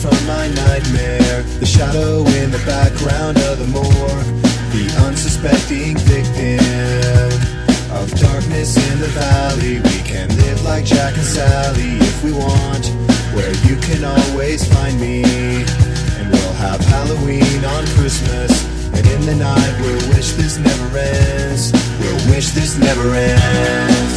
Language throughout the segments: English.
from my nightmare. The shadow in the background of the morgue, the unsuspecting victim of darkness in the valley. We can live like Jack and Sally if we want, where you can always find me. And we'll have Halloween on Christmas, and in the night we'll wish this never ends. We'll wish this never ends.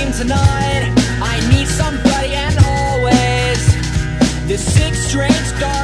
Tonight, I need somebody, and always this sick, strange, dark